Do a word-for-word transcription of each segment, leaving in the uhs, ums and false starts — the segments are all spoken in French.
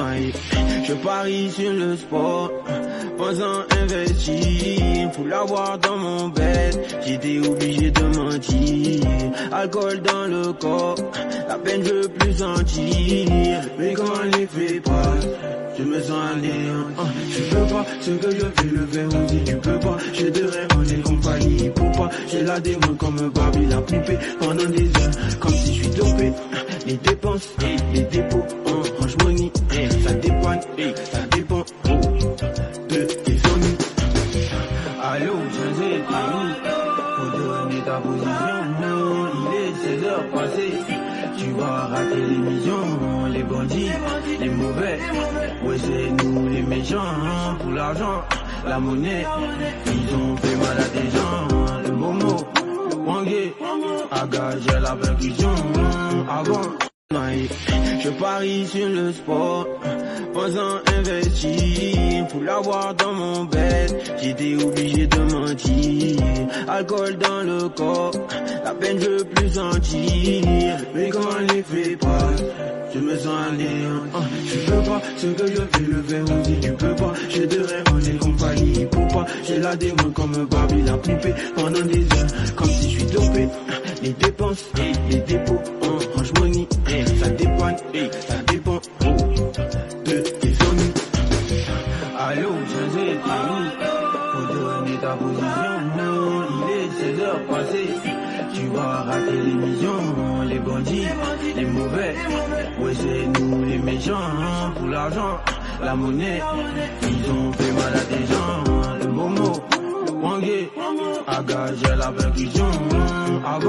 Je parie sur le sport, pensant investir, faut l'avoir dans mon bed, j'étais obligé de mentir, alcool dans le corps, la peine je veux plus sentir, mais quand l'effet passe, je me sens anéant, je peux pas, ce que je fais le faire aussi, tu peux pas, je te rêve en est compagnie, pour pas, j'ai la démon comme Barbie la poupée, pendant des heures, comme si je suis dopé, les dépenses, les dépôts, range money, ça dépend, ça dépend de tes amis. Allô, je sais pour donner ta position, il est seize heures passées, tu vas rater l'émission, les bandits, les mauvais, ouais c'est nous les méchants, pour l'argent, la monnaie, ils ont fait mal à des gens, le momo, le wangé, a gagé la percussion, avant. Je parie sur le sport, pensant investir, faut l'avoir dans mon bed, j'étais obligé de mentir, alcool dans le corps, la peine je veux plus sentir, mais quand l'effet passe, je me sens anéant, je peux pas, ce que je fais le faire aussi, tu peux pas, j'ai de rêve en est compagnie, pour pas, j'ai la démon comme Barbie la poupée, pendant des heures, comme si je suis dopé, les dépenses, les dépôts, range money, ça dépend, ça dépend de tes amis. Allô, je sais pour donner ta position, il est seize heures passées, tu vas rater l'émission, les bandits, les mauvais, ouais c'est nous les méchants, pour l'argent, la monnaie, ils ont fait mal à des gens, le momo, le wangé, a gagé la percussion,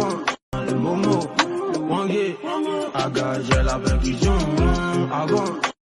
avant, le momo, wangé, a gagé la percussion, avant.